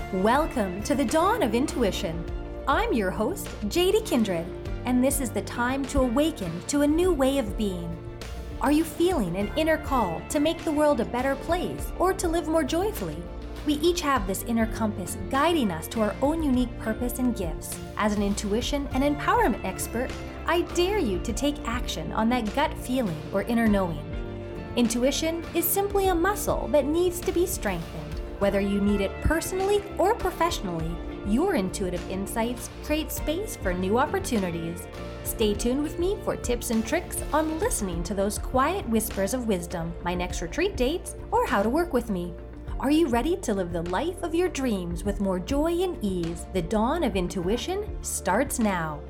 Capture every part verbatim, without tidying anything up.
Welcome to the Dawn of Intuition. I'm your host, J D Kindred, and this is the time to awaken to a new way of being. Are you feeling an inner call to make the world a better place or to live more joyfully? We each have this inner compass guiding us to our own unique purpose and gifts. As an intuition and empowerment expert, I dare you to take action on that gut feeling or inner knowing. Intuition is simply a muscle that needs to be strengthened. Whether you need it personally or professionally, your intuitive insights create space for new opportunities. Stay tuned with me for tips and tricks on listening to those quiet whispers of wisdom, my next retreat dates, or how to work with me. Are you ready to live the life of your dreams with more joy and ease? The Dawn of Intuition starts now.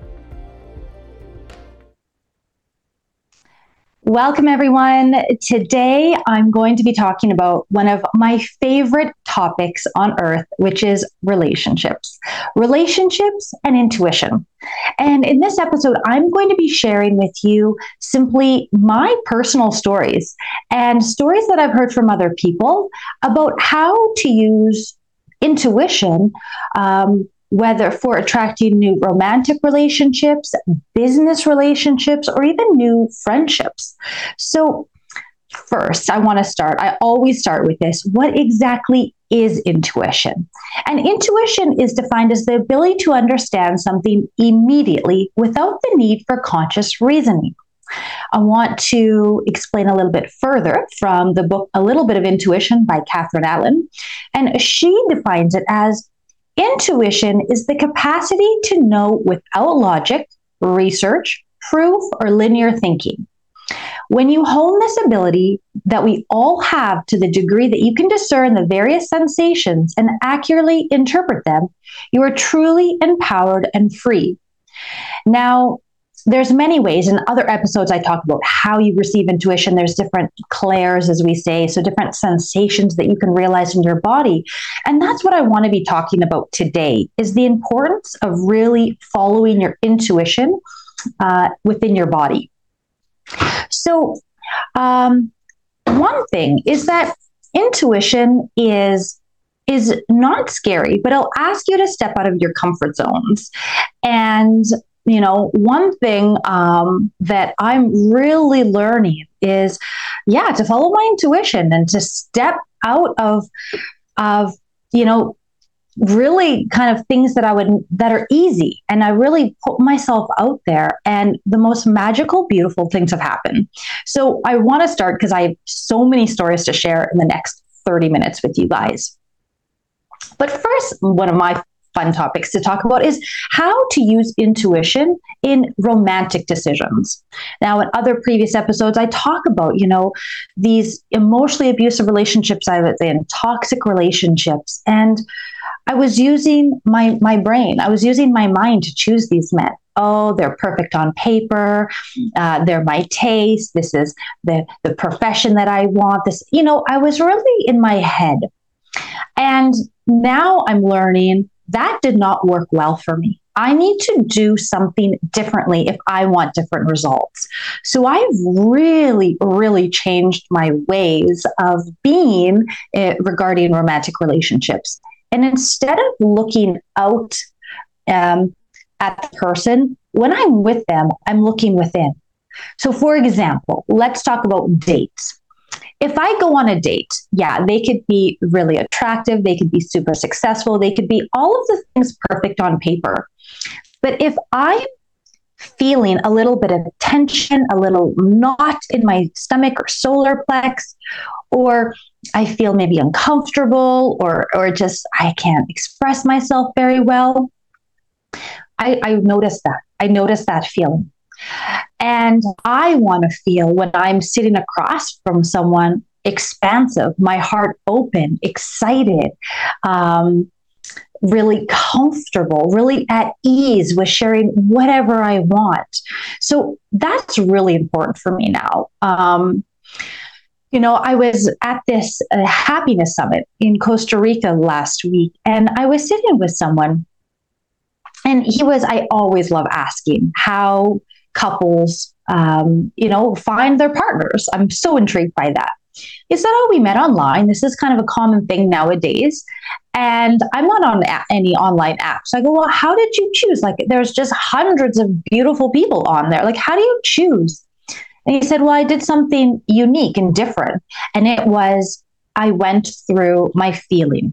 Welcome, everyone. Today, I'm going to be talking about one of my favorite topics on earth, which is relationships. Relationships and intuition. And in this episode, I'm going to be sharing with you simply my personal stories and stories that I've heard from other people about how to use intuition, um, whether for attracting new romantic relationships, business relationships, or even new friendships. So first, I want to start, I always start with this. What exactly is intuition? And intuition is defined as the ability to understand something immediately without the need for conscious reasoning. I want to explain a little bit further from the book, A Little Bit of Intuition by Catherine Allen. And she defines it as intuition is the capacity to know without logic, research, proof, or linear thinking. When you hone this ability that we all have to the degree that you can discern the various sensations and accurately interpret them, you are truly empowered and free. Now, there's many ways. In other episodes, I talk about how you receive intuition. There's different clairs, as we say, so different sensations that you can realize in your body. And that's what I want to be talking about today, is the importance of really following your intuition uh, within your body. So um, one thing is that intuition is is not scary, but it'll ask you to step out of your comfort zones. And you know, one thing um, that I'm really learning is, yeah, to follow my intuition and to step out of, of, you know, really kind of things that I would, that are easy. And I really put myself out there, and the most magical, beautiful things have happened. So I want to start because I have so many stories to share in the next thirty minutes with you guys. But first, one of my fun topics to talk about is how to use intuition in romantic decisions. Now, in other previous episodes, I talk about, you know, these emotionally abusive relationships I was in, toxic relationships, and I was using my, my brain. I was using my mind to choose these men. Oh, they're perfect on paper. Uh, they're my taste. This is the, the profession that I want. This, you know, I was really in my head. And now I'm learning that did not work well for me. I need to do something differently if I want different results. So I've really, really changed my ways of being uh, regarding romantic relationships. And instead of looking out um, at the person, when I'm with them, I'm looking within. So for example, let's talk about dates. If I go on a date, yeah, they could be really attractive. They could be super successful. They could be all of the things perfect on paper. But if I'm feeling a little bit of tension, a little knot in my stomach or solar plex, or I feel maybe uncomfortable, or, or just I can't express myself very well, I, I notice that. I notice that feeling. And I want to feel, when I'm sitting across from someone, expansive, my heart open, excited, um, really comfortable, really at ease with sharing whatever I want. So that's really important for me now. Um, you know, I was at this uh, happiness summit in Costa Rica last week, and I was sitting with someone, and he was, I always love asking how couples, um, you know, find their partners. I'm so intrigued by that. He said, oh, we met online. This is kind of a common thing nowadays. And I'm not on a- any online apps. I go, well, how did you choose? Like, there's just hundreds of beautiful people on there. Like, how do you choose? And he said, well, I did something unique and different. And it was, I went through my feeling.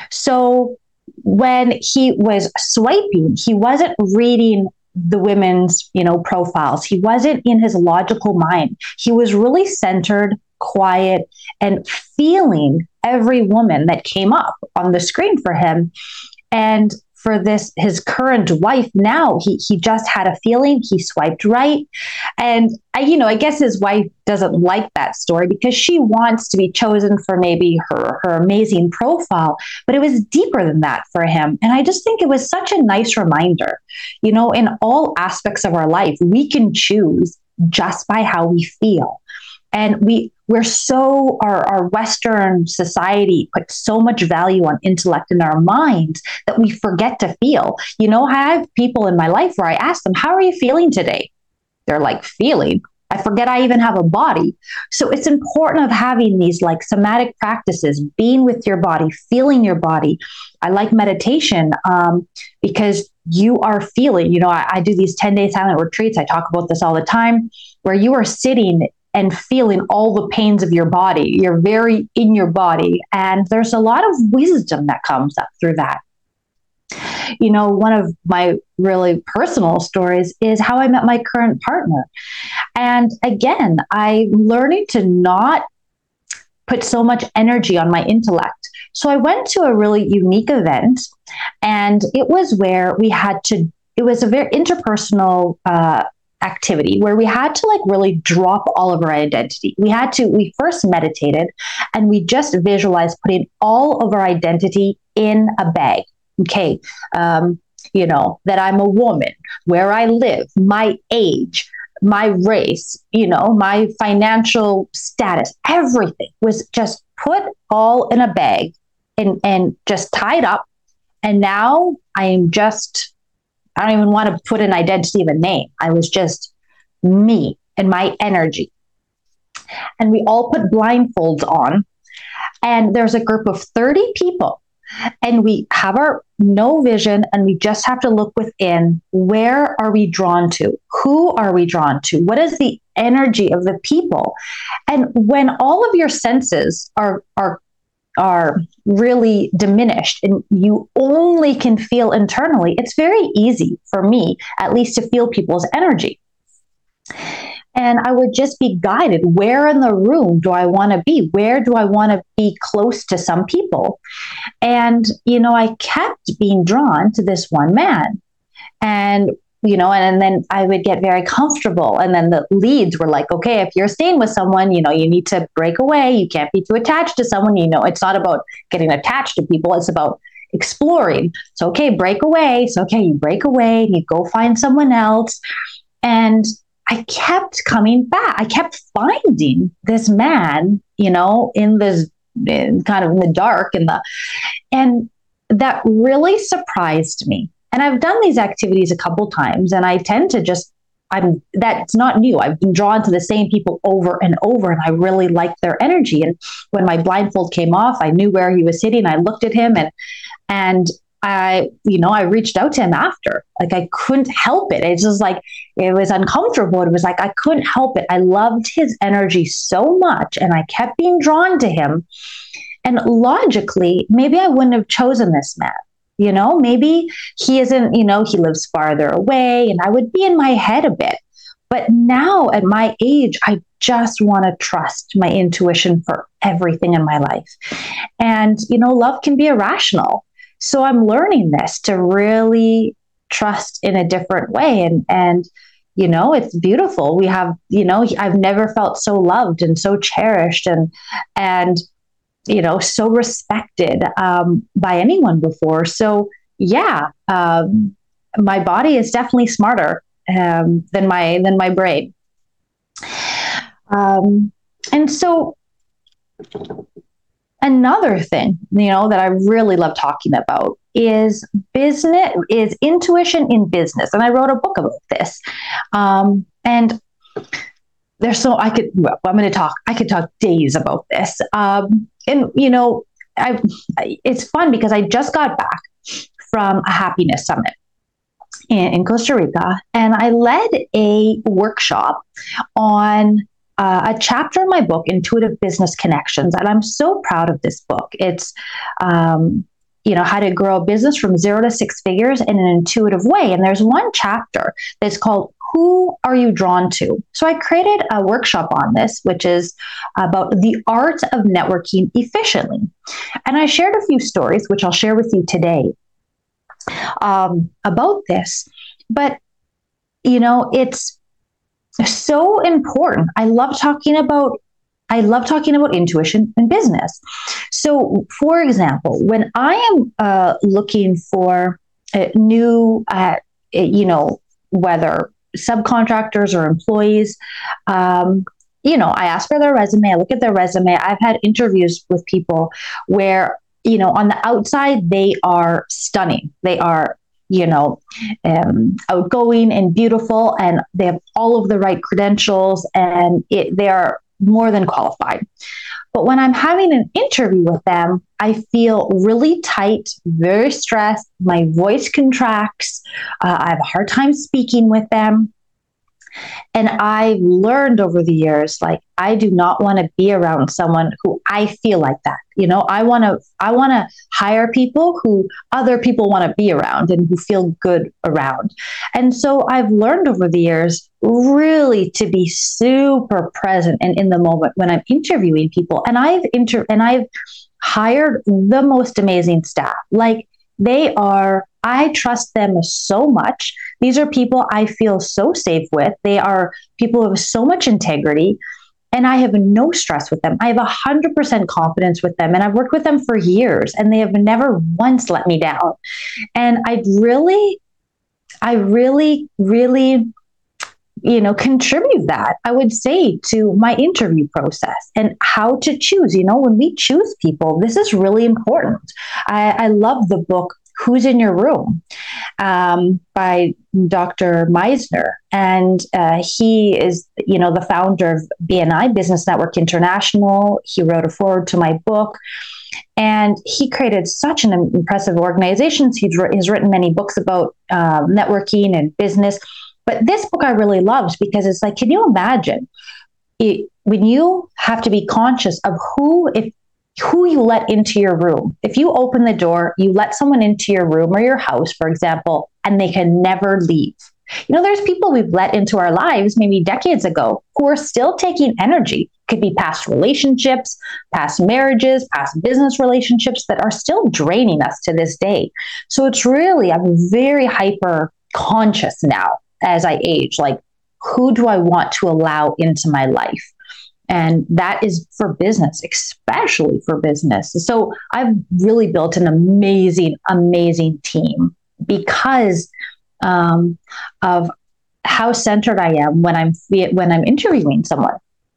So when he was swiping, he wasn't reading the women's, you know, profiles. He wasn't in his logical mind. He was really centered, quiet, and feeling every woman that came up on the screen for him. And for this, his current wife now, he he just had a feeling, he swiped right. And I, you know, I guess his wife doesn't like that story because she wants to be chosen for maybe her, her amazing profile, but it was deeper than that for him. And I just think it was such a nice reminder, you know, in all aspects of our life, we can choose just by how we feel. And we we're so our, our Western society puts so much value on intellect in our minds that we forget to feel. You know, I have people in my life where I ask them, how are you feeling today? They're like, feeling? I forget I even have a body. So it's important of having these like somatic practices, being with your body, feeling your body. I like meditation um, because you are feeling, you know, I, I do these ten day silent retreats. I talk about this all the time, where you are sitting and feeling all the pains of your body. You're very in your body. And there's a lot of wisdom that comes up through that. You know, one of my really personal stories is how I met my current partner. And again, I'm learning to not put so much energy on my intellect. So I went to a really unique event, and it was where we had to, it was a very interpersonal uh, activity where we had to like really drop all of our identity. We had to, we first meditated and we just visualized putting all of our identity in a bag. Okay. Um, you know, that I'm a woman, where I live, my age, my race, you know, my financial status, everything was just put all in a bag and, and just tied up. And now I am just, I don't even want to put an identity of a name. I was just me and my energy. And we all put blindfolds on. And there's a group of thirty people. And we have our no vision, and we just have to look within. Where are we drawn to? Who are we drawn to? What is the energy of the people? And when all of your senses are, are are really diminished and you only can feel internally, it's very easy for me, at least, to feel people's energy. And I would just be guided. Where in the room do I want to be? Where do I want to be close to some people? And, you know, I kept being drawn to this one man. And you know, and, and then I would get very comfortable. And then the leads were like, okay, if you're staying with someone, you know, you need to break away. You can't be too attached to someone. You know, it's not about getting attached to people. It's about exploring. So, okay, break away. So, okay, you break away and you go find someone else. And I kept coming back. I kept finding this man, you know, in this in kind of in the dark and the, and that really surprised me. And I've done these activities a couple times, and I tend to just, I'm, that's not new. I've been drawn to the same people over and over, and I really like their energy. And when my blindfold came off, I knew where he was sitting. I looked at him, and, and I, you know, I reached out to him after. Like, I couldn't help it. It's just like, it was uncomfortable. It was like, I couldn't help it. I loved his energy so much, and I kept being drawn to him. And logically, maybe I wouldn't have chosen this man. You know, maybe he isn't, you know, he lives farther away, and I would be in my head a bit. But now at my age, I just want to trust my intuition for everything in my life. And, you know, love can be irrational. So I'm learning this to really trust in a different way. And, and, you know, it's beautiful. We have, you know, I've never felt so loved and so cherished and, and, you know, so respected um, by anyone before. So yeah, um, my body is definitely smarter um, than my than my brain. Um, and so another thing, you know, that I really love talking about is business, is intuition in business. And I wrote a book about this. Um, and there's so I could, well, I'm going to talk, I could talk days about this. Um, and, you know, I, I it's fun because I just got back from a happiness summit in, in Costa Rica, and I led a workshop on uh, a chapter in my book, Intuitive Business Connections. And I'm so proud of this book. It's, um, you know, how to grow a business from zero to six figures in an intuitive way. And there's one chapter that's called Who Are You Drawn to? So I created a workshop on this, which is about the art of networking efficiently. And I shared a few stories, which I'll share with you today, um, about this. But, you know, it's so important. I love talking about I love talking about intuition in business. So, for example, when I am uh, looking for uh, new, uh, you know, whether subcontractors or employees, um, you know, I ask for their resume, I look at their resume. I've had interviews with people where, you know, on the outside, they are stunning. They are, you know, um, outgoing and beautiful, and they have all of the right credentials, and it, they are more than qualified. But when I'm having an interview with them, I feel really tight, very stressed. My voice contracts. Uh, I have a hard time speaking with them. And I've learned over the years, like, I do not want to be around someone who I feel like that. You know, I want to, I want to hire people who other people want to be around and who feel good around. And so I've learned over the years really to be super present and in the moment when I'm interviewing people. And I've inter and I've hired the most amazing staff. Like, they are, I trust them so much. These are people I feel so safe with. They are people of so much integrity, and I have no stress with them. I have one hundred percent confidence with them, and I've worked with them for years, and they have never once let me down. And I really, I really, really, you know, contribute that, I would say, to my interview process and how to choose. You know, when we choose people, this is really important. I, I love the book, Who's in Your Room, um, by Doctor Meisner. And uh, he is, you know, the founder of B N I, Business Network International. He wrote a foreword to my book. And he created such an impressive organization. He's, he's written many books about uh, networking and business. But this book I really loved because it's like, can you imagine it, when you have to be conscious of who, if who you let into your room? If you open the door, you let someone into your room or your house, for example, and they can never leave. You know, there's people we've let into our lives maybe decades ago who are still taking energy. Could be past relationships, past marriages, past business relationships that are still draining us to this day. So it's really, I'm very hyper conscious now as I age, like, who do I want to allow into my life? And that is for business, especially for business. So I've really built an amazing, amazing team because um, of how centered I am when I'm when I'm interviewing someone.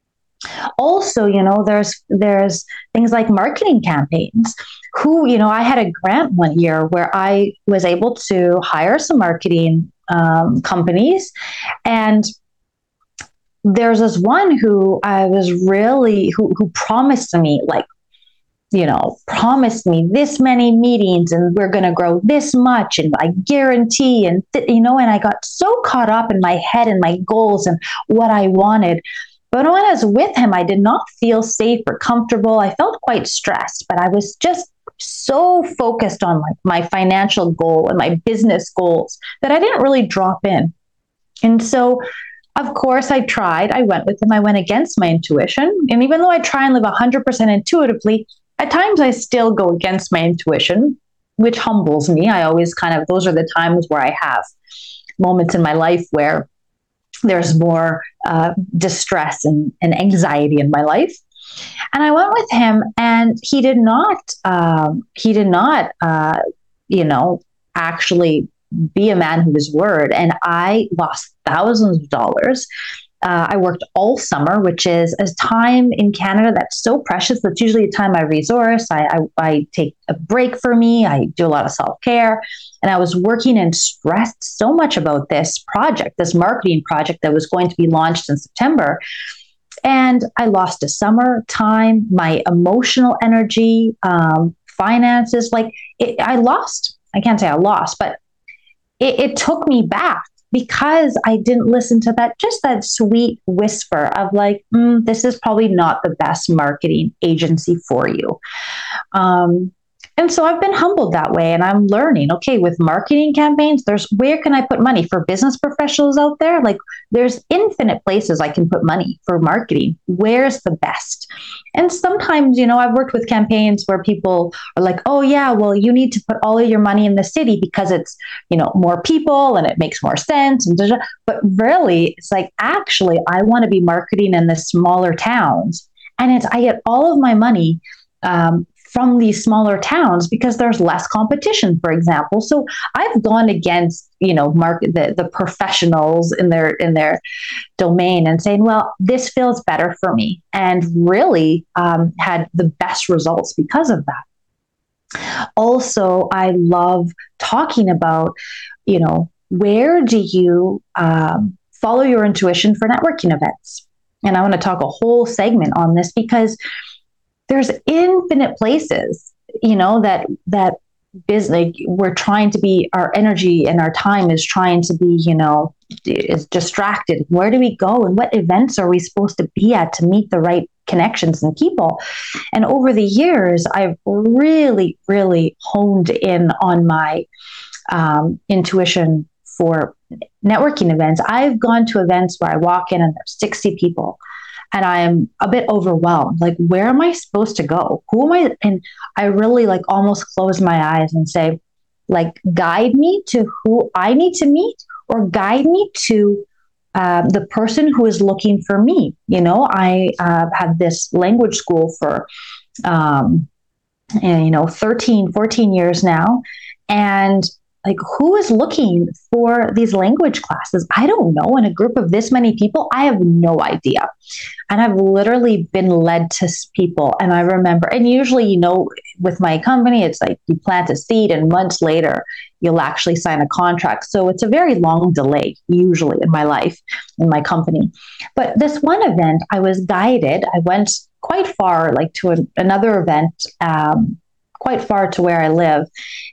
Also, you know, there's there's things like marketing campaigns. Who, you know, I had a grant one year where I was able to hire some marketing um, companies, and there's this one who I was really, who, who promised to me, like, you know, promised me this many meetings and we're going to grow this much and I guarantee, and, th- you know, and I got so caught up in my head and my goals and what I wanted. But when I was with him, I did not feel safe or comfortable. I felt quite stressed, but I was just so focused on like my financial goal and my business goals that I didn't really drop in. And so, of course, I tried. I went with him. I went against my intuition. And even though I try and live one hundred percent intuitively, at times I still go against my intuition, which humbles me. I always kind of, those are the times where I have moments in my life where there's more uh, distress and, and anxiety in my life. And I went with him, and he did not, um, he did not, uh, you know, actually be a man of his word. And I lost thousands of dollars. Uh, I worked all summer, which is a time in Canada that's so precious. That's usually a time I resource. I, I, I take a break for me. I do a lot of self-care. And I was working and stressed so much about this project, this marketing project that was going to be launched in September. And I lost a summer, time, my emotional energy, um, finances. Like it, I lost, I can't say I lost, but it, it took me back because I didn't listen to that, just that sweet whisper of like, mm, this is probably not the best marketing agency for you. Um, and so I've been humbled that way, and I'm learning, okay, with marketing campaigns, there's where can I put money for business professionals out there? Like there's infinite places I can put money for marketing. Where's the best? And sometimes, you know, I've worked with campaigns where people are like, oh yeah, well, you need to put all of your money in the city because it's, you know, more people and it makes more sense. And but really, it's like, actually, I want to be marketing in the smaller towns. And it's, I get all of my money um, from these smaller towns because there's less competition, for example. So I've gone against, you know, market the, the professionals in their in their domain and saying, well, this feels better for me, and really um, had the best results because of that. Also, I love talking about, you know, where do you um, follow your intuition for networking events? And I want to talk a whole segment on this because there's infinite places, you know, that that business like we're trying to be, our energy and our time is trying to be, you know, is distracted. Where do we go and what events are we supposed to be at to meet the right connections and people? And over the years, I've really, really honed in on my um, intuition for networking events. I've gone to events where I walk in and there's sixty people. And I'm a bit overwhelmed. Like, where am I supposed to go? Who am I? And I really like almost close my eyes and say, like, guide me to who I need to meet, or guide me to uh, the person who is looking for me. You know, I uh, have this language school for, um, and, you know, thirteen, fourteen years now. And like, who is looking for these language classes? I don't know. In a group of this many people, I have no idea. And I've literally been led to people. And I remember, and usually, you know, with my company, it's like you plant a seed and months later, you'll actually sign a contract. So it's a very long delay, usually in my life, in my company. But this one event, I was guided. I went quite far, like to a, another event, um, quite far to where I live.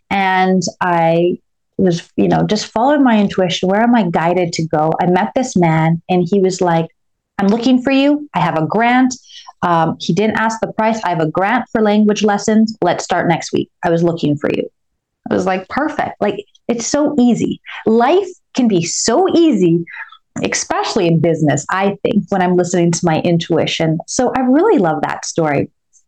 And I was, you know, just followed my intuition. Where am I guided to go? I met this man and he was like, I'm looking for you. I have a grant. Um, he didn't ask the price. I have a grant for language lessons. Let's start next week. I was looking for you. I was like, perfect. Like, it's so easy. Life can be so easy, especially in business, I think, when I'm listening to my intuition. So I really love that story.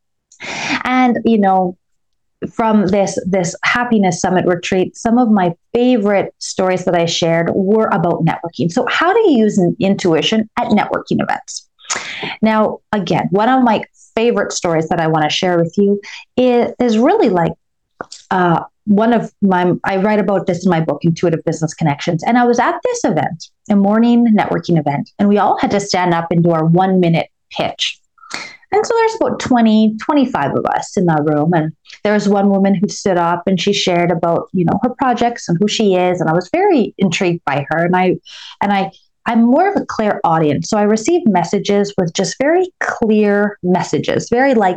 And, you know, from this this happiness summit retreat, some of my favorite stories that I shared were about networking. So how do you use an intuition at networking events? Now, again, one of my favorite stories that I want to share with you is, is really like uh, one of my, I write about this in my book, Intuitive Business Connections. And I was at this event, a morning networking event, and we all had to stand up and do our one minute pitch. And so there's about twenty, twenty-five of us in that room. And there was one woman who stood up and she shared about, you know, her projects and who she is. And I was very intrigued by her. And I, and I, I'm more of a clear audience. So I received messages with just very clear messages, very like,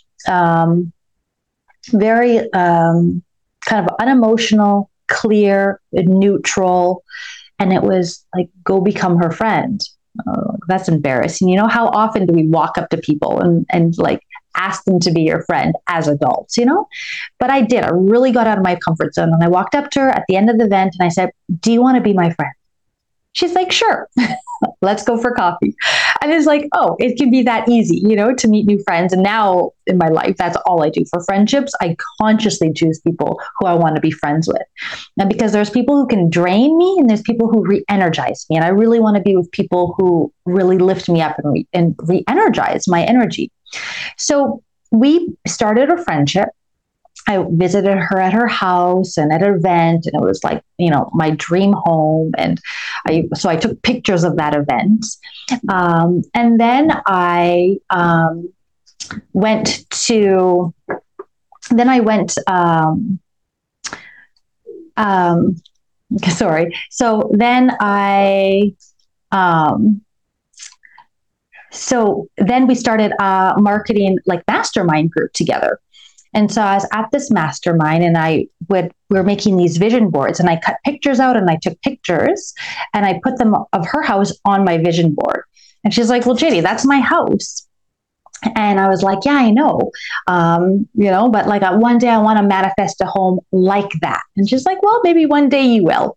um, very um, kind of unemotional, clear, neutral. And it was like, go become her friend. Oh, that's embarrassing. You know, how often do we walk up to people and, and like ask them to be your friend as adults, you know? But I did. I really got out of my comfort zone. And I walked up to her at the end of the event and I said, do you want to be my friend? She's like, sure, let's go for coffee. And it's like, oh, it can be that easy, you know, to meet new friends. And now in my life, that's all I do for friendships. I consciously choose people who I want to be friends with. And because there's people who can drain me and there's people who re-energize me. And I really want to be with people who really lift me up and, re- and re-energize my energy. So we started a friendship. I visited her at her house and at an event, and it was like, you know, my dream home. And I, so I took pictures of that event. Um, and then I um, went to, then I went, um, um, sorry. So then I, um, So then we started a marketing like mastermind group together. And so I was at this mastermind and I would, we were making these vision boards and I cut pictures out and I took pictures and I put them of her house on my vision board. And she's like, well, J D, that's my house. And I was like, yeah, I know, um, you know, but like uh, one day I want to manifest a home like that. And she's like, well, maybe one day you will.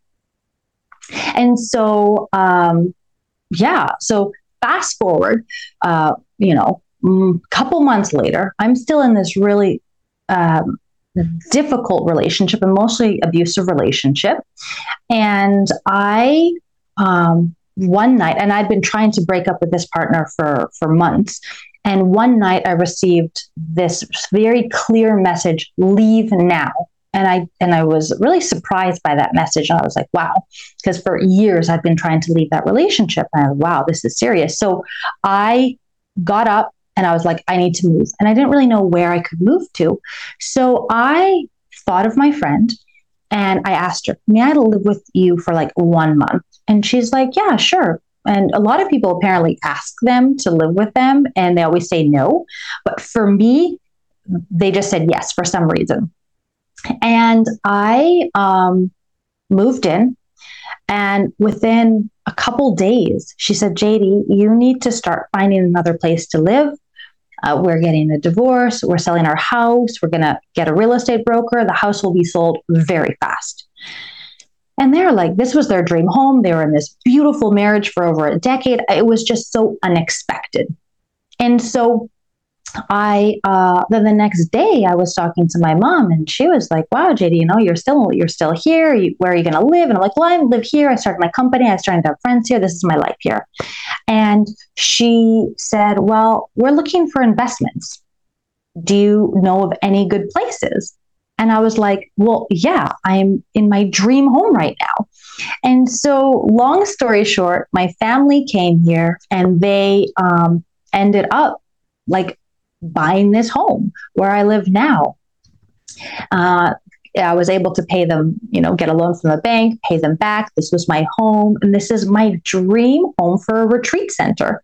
And so, um, yeah, so fast forward, uh, you know, a couple months later, I'm still in this really um, difficult relationship, emotionally abusive relationship. And I, um, one night, and I'd been trying to break up with this partner for, for months. And one night I received this very clear message, leave now. And I, and I was really surprised by that message. And I was like, wow, because for years I've been trying to leave that relationship. And I was, wow, this is serious. So I got up and I was like, I need to move. And I didn't really know where I could move to. So I thought of my friend and I asked her, may I live with you for like one month? And she's like, yeah, sure. And a lot of people apparently ask them to live with them and they always say no. But for me, they just said yes for some reason. And I um, moved in, and within a couple days, she said, J D, you need to start finding another place to live. Uh, we're getting a divorce. We're selling our house. We're going to get a real estate broker. The house will be sold very fast. And they're like, this was their dream home. They were in this beautiful marriage for over a decade. It was just so unexpected. And so I, uh, then the next day I was talking to my mom and she was like, wow, J D, you know, you're still, you're still here. You, where are you going to live? And I'm like, well, I live here. I started my company. I started to have friends here. This is my life here. And she said, well, we're looking for investments. Do you know of any good places? And I was like, well, yeah, I'm in my dream home right now. And so long story short, my family came here and they um, ended up like buying this home where I live now. Uh, I was able to pay them, you know, get a loan from the bank, pay them back. This was my home. And this is my dream home for a retreat center.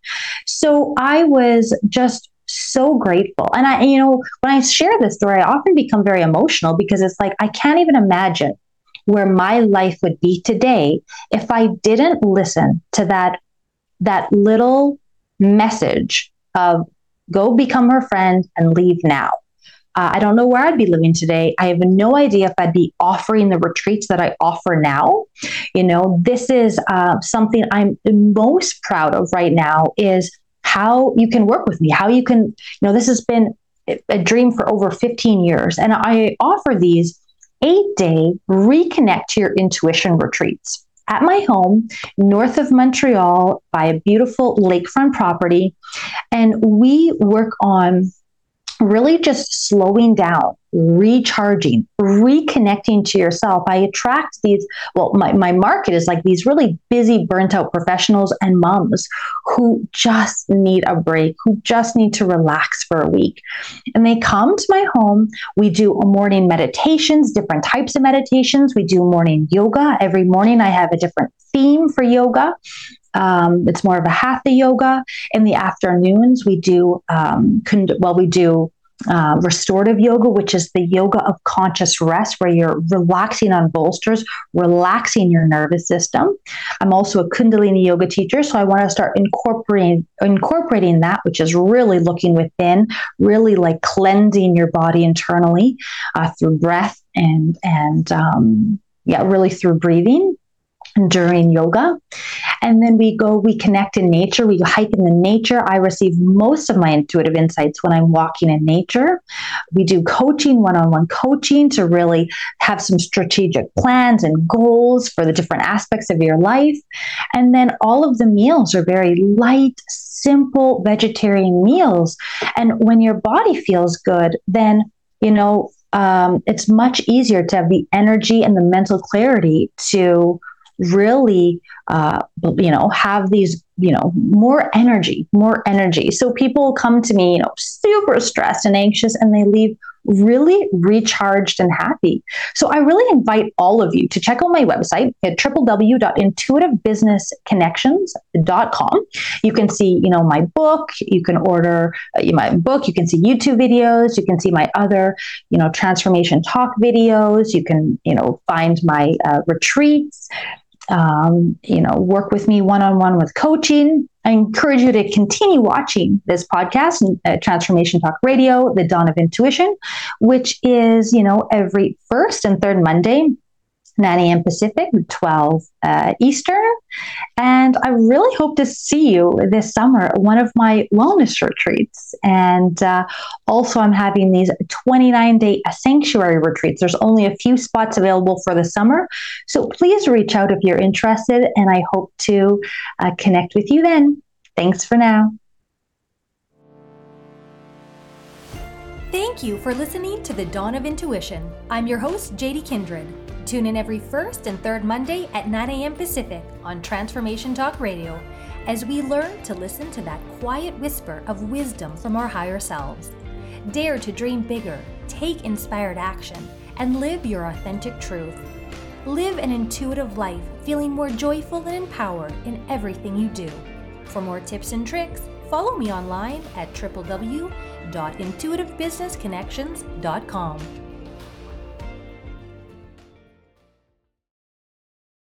So I was just so grateful. And I, you know, when I share this story, I often become very emotional because it's like, I can't even imagine where my life would be today if I didn't listen to that, that little message of go become her friend and leave now. Uh, I don't know where I'd be living today. I have no idea if I'd be offering the retreats that I offer now. You know, this is uh, something I'm most proud of right now is how you can work with me, how you can, you know, this has been a dream for over fifteen years. And I offer these eight day reconnect to your intuition retreats at my home, north of Montreal by a beautiful lakefront property. And we work on really just slowing down, recharging, reconnecting to yourself. I attract these, well, my, my market is like these really busy, burnt out professionals and moms who just need a break, who just need to relax for a week. And they come to my home. We do morning meditations, different types of meditations. We do morning yoga. Every morning I have a different theme for yoga. Um, it's more of a hatha yoga. In the afternoons, we do, um, con- well, we do uh, restorative yoga, which is the yoga of conscious rest, where you're relaxing on bolsters, relaxing your nervous system. I'm also a Kundalini yoga teacher, so I want to start incorporating incorporating that, which is really looking within, really like cleansing your body internally uh, through breath and and um, yeah, really through breathing during yoga. And then we go, we connect in nature, we hike in the nature. I receive most of my intuitive insights when I'm walking in nature. We do coaching, one-on-one coaching to really have some strategic plans and goals for the different aspects of your life. And then all of the meals are very light, simple vegetarian meals. And when your body feels good, then, you know, um, it's much easier to have the energy and the mental clarity to really, uh, you know, have these you know, more energy, more energy. So people come to me, you know, super stressed and anxious, and they leave really recharged and happy. So I really invite all of you to check out my website at w w w dot intuitive business connections dot com. You can see, you know, my book, you can order uh, my book, you can see YouTube videos, you can see my other, you know, transformation talk videos, you can, you know, find my uh, retreats, um, you know, work with me one-on-one with coaching. I encourage you to continue watching this podcast, uh, Transformation Talk Radio, The Dawn of Intuition, which is, you know, every first and third Monday, nine a.m. Pacific, twelve uh, Eastern. And I really hope to see you this summer at one of my wellness retreats. And uh, also, I'm having these twenty-nine day sanctuary retreats. There's only a few spots available for the summer. So please reach out if you're interested. And I hope to uh, connect with you then. Thanks for now. Thank you for listening to The Dawn of Intuition. I'm your host, J D Kindred. Tune in every first and third Monday at nine a.m. Pacific on Transformation Talk Radio as we learn to listen to that quiet whisper of wisdom from our higher selves. Dare to dream bigger, take inspired action, and live your authentic truth. Live an intuitive life, feeling more joyful and empowered in everything you do. For more tips and tricks, follow me online at w w w dot intuitive business connections dot com.